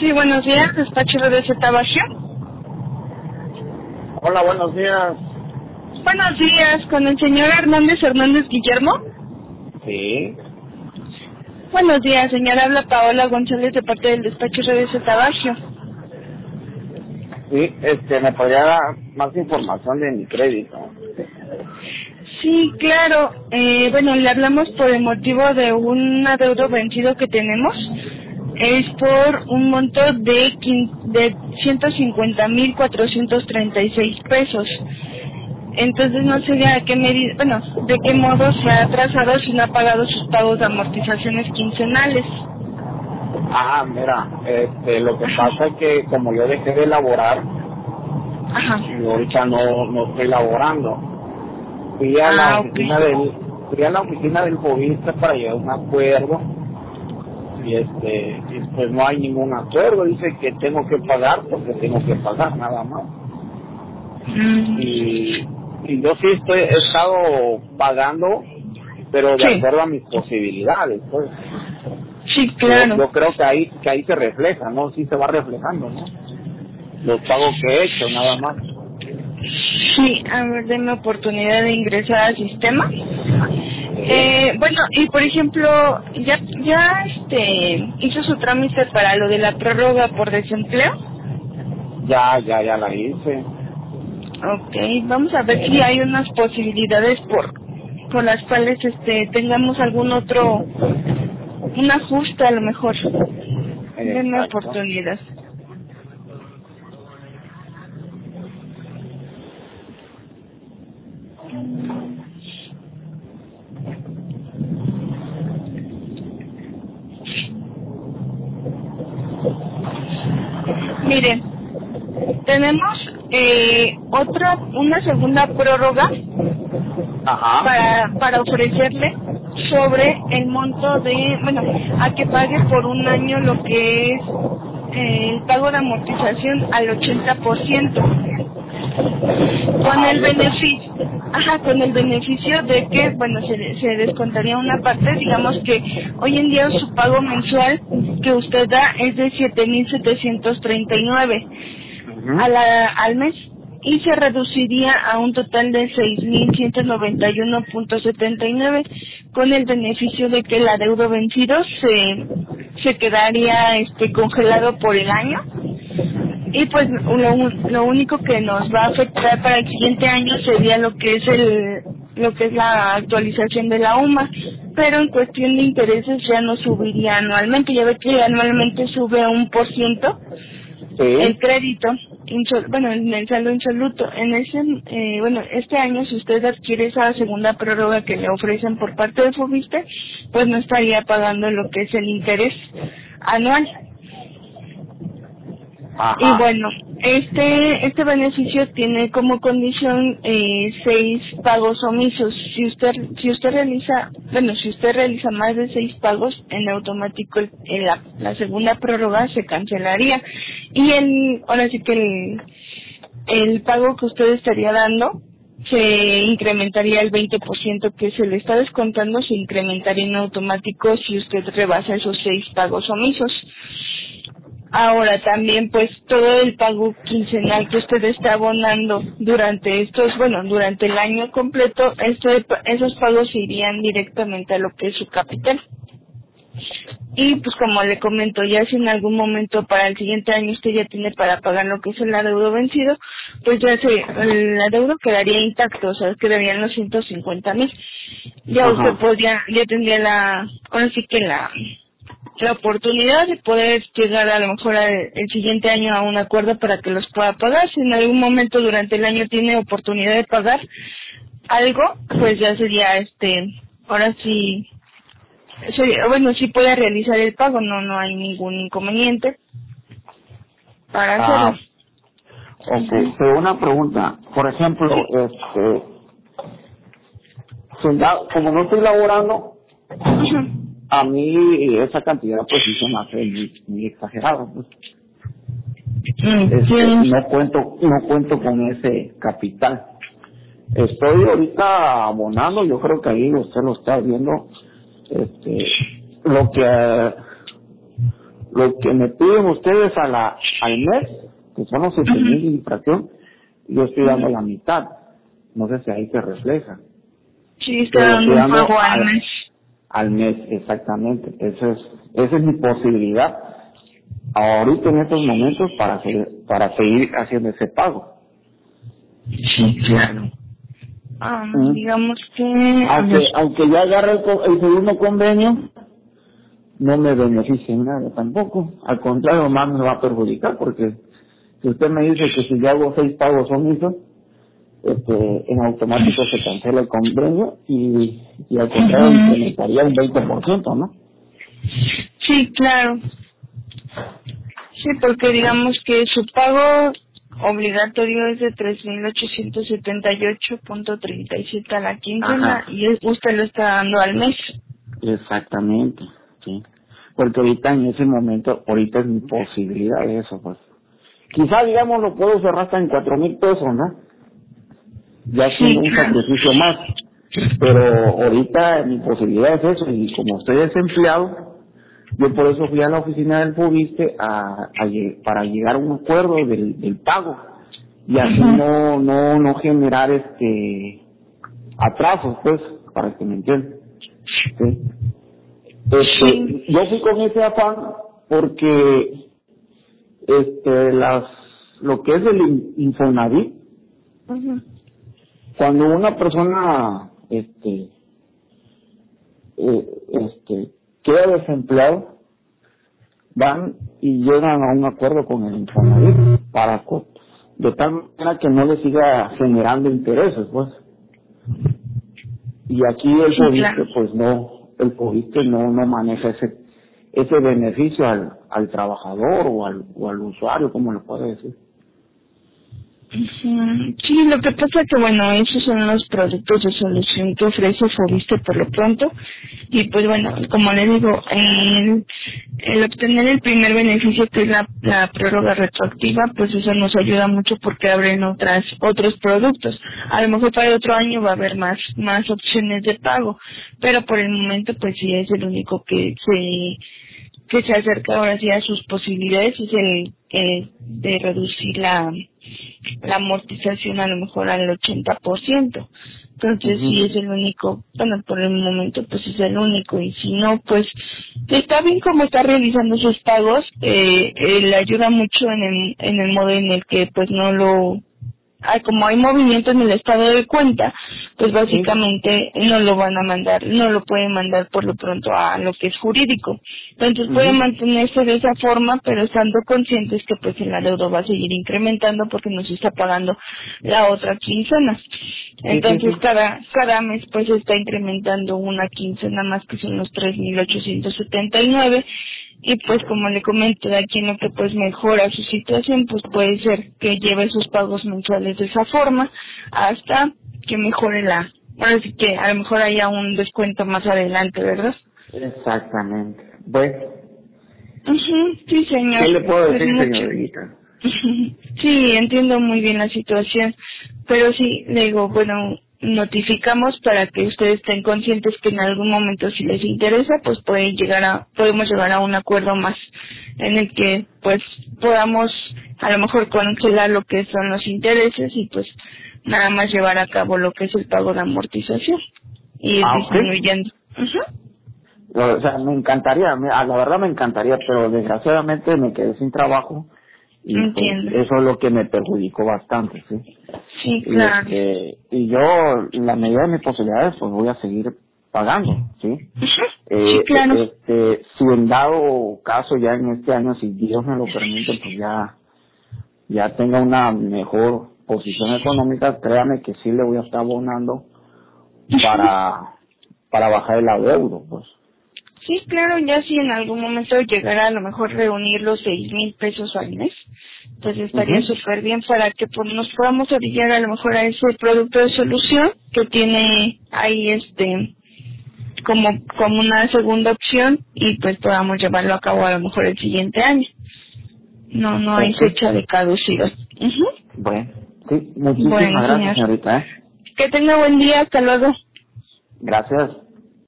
Sí, buenos días, despacho de Bajío. Hola, buenos días. Buenos días, con el señor Hernández Guillermo. Sí. Buenos días, señora, habla Paola González de parte del despacho de Bajío. Sí, ¿me podría dar más información de mi crédito? Sí, claro. Bueno, le hablamos por el motivo de un adeudo vencido que tenemos. Es por un monto de 150,436 pesos. Entonces no sé a qué medida, bueno, de qué modo se ha atrasado si no ha pagado sus pagos de amortizaciones quincenales. Ah, mira, lo que pasa es que como yo dejé de elaborar, Ajá. y ahorita no estoy laborando. Fui a la oficina del Fobista para llegar a un acuerdo y pues no hay ningún acuerdo. Dice que tengo que pagar porque tengo que pagar nada más. Y yo sí he estado pagando, pero de Sí. acuerdo a mis posibilidades, pues. Sí, claro. Yo creo que ahí se refleja, ¿no? Sí se va reflejando, ¿no? Los pagos que he hecho, nada más. Sí, a ver, denme oportunidad de ingresar al sistema. Bueno, y por ejemplo, ya hizo su trámite para lo de la prórroga por desempleo. Ya la hice. Ok, vamos a ver si hay unas posibilidades por las cuales tengamos algún otro, un ajuste a lo mejor. Denme Exacto. oportunidad. Mire, tenemos una segunda prórroga Ajá. para ofrecerle sobre el monto de, bueno, a que pague por un año lo que es el pago de amortización al 80%, con el beneficio, con el beneficio de que, bueno, se descontaría una parte. Digamos que hoy en día su pago mensual que usted da es de 7,739 al mes, y se reduciría a un total de 6,191,79, con el beneficio de que el adeudo vencido se quedaría congelado por el año. Y pues lo único que nos va a afectar para el siguiente año sería lo que es la actualización de la UMA, pero en cuestión de intereses ya no subiría anualmente. Ya ve que anualmente sube 1%. Sí. El crédito, en el saldo insoluto. En este año, si usted adquiere esa segunda prórroga que le ofrecen por parte de Fobiste, pues no estaría pagando lo que es el interés anual. Ajá. Y bueno, este beneficio tiene como condición 6 pagos omisos. Si usted realiza más de 6 pagos, en automático la segunda prórroga se cancelaría, y ahora sí que el pago que usted estaría dando se incrementaría el 20% que se le está descontando, se incrementaría en automático si usted rebasa esos 6 pagos omisos. Ahora también, pues, todo el pago quincenal que usted está abonando durante durante el año completo, esos pagos se irían directamente a lo que es su capital. Y pues como le comento, ya si en algún momento para el siguiente año usted ya tiene para pagar lo que es el adeudo vencido, pues el adeudo quedaría intacto, o sea, quedarían los 150,000. Ya usted ya tendría ahora sí que la oportunidad de poder llegar a lo mejor el siguiente año a un acuerdo para que los pueda pagar. Si en algún momento durante el año tiene oportunidad de pagar algo, pues ya sería ahora sí sí puede realizar el pago, no hay ningún inconveniente para hacerlo. Ok, pero una pregunta, por ejemplo, como no estoy laborando, a mí esa cantidad pues sí se me hace muy exagerada, pues. No cuento con ese capital. Estoy ahorita abonando, yo creo que ahí usted lo está viendo, lo lo que me piden ustedes al mes, que son los 7,000 de infracción, yo estoy dando la mitad. No sé si ahí se refleja. Sí, está dando un pago al mes. Al mes, exactamente. Esa es mi posibilidad ahorita en estos momentos para seguir haciendo ese pago. Sí, claro. Digamos que... Aunque ya agarre el segundo convenio, no me beneficia en nada tampoco. Al contrario, más me va a perjudicar, porque si usted me dice que si yo hago 6 pagos omisos, en automático se cancela el convenio y al contrario incrementaría un 20%, ¿no? Sí, claro. Sí, porque digamos que su pago obligatorio es de 3,878.37 a la quincena. Y usted lo está dando al mes. Exactamente, sí. Porque ahorita en ese momento, ahorita es mi posibilidad de eso, pues. Quizá, digamos, lo puedo cerrar hasta en 4,000 pesos, ¿no? Ya siendo un sacrificio más. Pero ahorita mi posibilidad es eso, y como estoy desempleado, yo por eso fui a la oficina del Fobiste para llegar a un acuerdo del pago y así no generar atrasos, pues, para que me entiendan. ¿Sí? Yo fui con ese afán porque lo que es el Infonavit, cuando una persona queda desempleado, van y llegan a un acuerdo con el Infonavit de tal manera que no le siga generando intereses, pues. Y aquí el Fobiste, pues no, el Fobiste no maneja ese beneficio al trabajador o al usuario, como le puede decir. Sí, lo que pasa es que, bueno, esos son los productos de solución que ofrece Fobiste por lo pronto. Y pues bueno, como les digo, el obtener el primer beneficio, que es la prórroga retroactiva, pues eso nos ayuda mucho porque abren otros productos. A lo mejor para el otro año va a haber más opciones de pago, pero por el momento pues sí es el único que se acerca ahora sí a sus posibilidades, es el de reducir la amortización a lo mejor al 80%. Entonces sí es el único, bueno, por el momento pues es el único, y si no, pues está bien como está realizando sus pagos, le ayuda mucho en el modo en el que pues como hay movimiento en el estado de cuenta, pues básicamente no lo van a mandar, no lo pueden mandar por lo pronto a lo que es jurídico. Entonces pueden mantenerse de esa forma, pero estando conscientes que pues el adeudo va a seguir incrementando porque nos está pagando la otra quincena. Entonces cada mes pues está incrementando una quincena más, que son los 3,879. Y pues como le comento, de aquí en lo que pues mejora su situación, pues puede ser que lleve sus pagos mensuales de esa forma hasta que mejore ahora sí que a lo mejor haya un descuento más adelante, ¿verdad? Exactamente. Bueno. Sí, señor. ¿Qué le puedo decir, señorita? Sí, entiendo muy bien la situación, pero sí, le digo, bueno, notificamos para que ustedes estén conscientes que en algún momento, si les interesa, pues podemos llegar a un acuerdo más en el que pues podamos a lo mejor congelar lo que son los intereses y pues nada más llevar a cabo lo que es el pago de amortización y ir disminuyendo. O sea, me encantaría, la verdad me encantaría, pero desgraciadamente me quedé sin trabajo y Entiendo. Pues, eso es lo que me perjudicó bastante, ¿sí? Sí, claro. Y yo, en la medida de mis posibilidades, pues voy a seguir pagando, ¿sí? Sí, claro. Si en dado caso ya en este año, si Dios me lo permite, pues ya tenga una mejor posición económica, créame que sí le voy a estar abonando para bajar el adeudo, pues. Sí, claro, ya si en algún momento llegara a lo mejor reunir los 6,000 pesos al mes, pues estaría súper bien para que pues, nos podamos orillar a lo mejor a ese producto de solución que tiene ahí como una segunda opción y pues podamos llevarlo a cabo a lo mejor el siguiente año. No hay fecha de caducidad. Bueno, sí, muchísimas gracias, señorita. Que tenga buen día, hasta luego. Gracias.